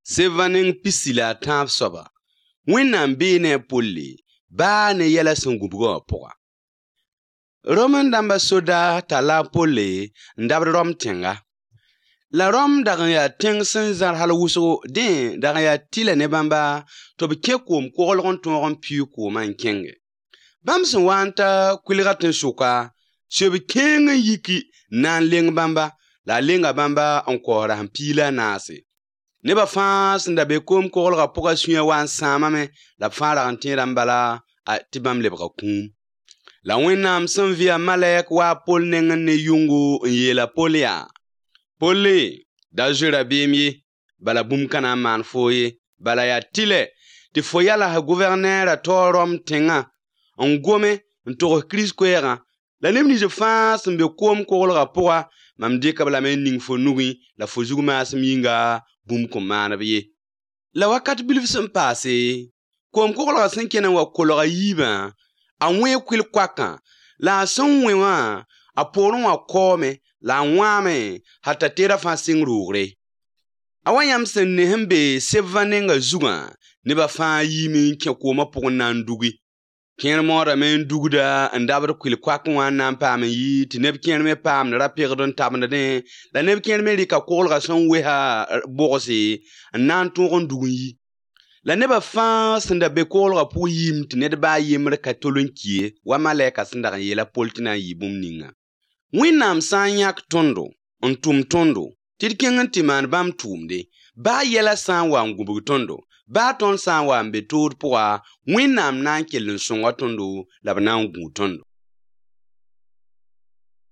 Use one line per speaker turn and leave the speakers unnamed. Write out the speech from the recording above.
Sevaning pisila tamp soba. Wẽnnaam bee ne polle, baa ne yɛla sẽn gũbgã pʋga. Roman dãmba soda tala polle n dabd Rom tẽnga. La Rom dag n yaa tẽng sẽn zãr hal wʋsgo dẽ dag n yaa tɩla ne bãmba tɩ b kẽ koom koglg n tõog n pɩʋ koomã n kẽnge. Bãmb sẽn wa n ta kulga tɩ n sʋka, sob kẽeng n yiki na n leng bãmba la a lenga bãmba n koosda sẽn piila a naase. Neba fãa sẽn da be koom koglga pʋga sũyã wa n sãamame la b fãa rag n tẽeda n bala tɩ bãmb lebga kũum. La Wẽnnaam sẽn vɩa malɛk waa Pol neng ne yʋngo n yeela Pol yaa: Polle, da zoera beem ye, bala bũmb ka na n maan foo ye, bala yaa tɩlɛ tɩ fo yals gʋvɛrneerã taoor Rom tẽngã n gome n togs Kirist koɛɛgã, la neb nins fãa sẽn be koom koglga pʋga mam dɩk-b lame n ning fo nugẽ la fo zug maasem yĩnga bũmb kõn maan b ye. La wakat bilf sẽn paase, koom koglga sẽn kẽn n wa kolga yiibã, a wẽ kʋɩl-koakã, la a sẽn wẽ wã, a poorẽ wã kaoome la a wãame hal t'a teedã fãa sɩng roogre. A wa yãmb sẽn ne sẽn be Sevã nengã zugã, nebã fãa yiime n kẽ koomã pʋgẽ n na n dugi. Kẽer moodame n dugda n dabd kʋɩl-koakẽ wã n na n paam n yɩ tɩ neb kẽer me paamd ra-pegd n tabendẽ, la neb kẽer me rɩka koglga sẽn wesa bogse n na n tõog n dug n yi. La nebã fãa sẽn da be koglga pʋg yɩɩm tɩ ned baa yembr ka tol n kie wa malɛka sẽn dag n yeela Pol tɩ na n yɩ bũmb ninga. Wẽnnaam sã n yãk tõndo n tʋm tõndo tɩ d kẽng n tɩ maan bãmb tʋʋmde, baa yɛla sã n wa n gũbg tõndo, baa tõnd sã n wa n be tood pʋga, Wẽnnaam na n kell n sõnga tõndo la b na n gũu tõndo.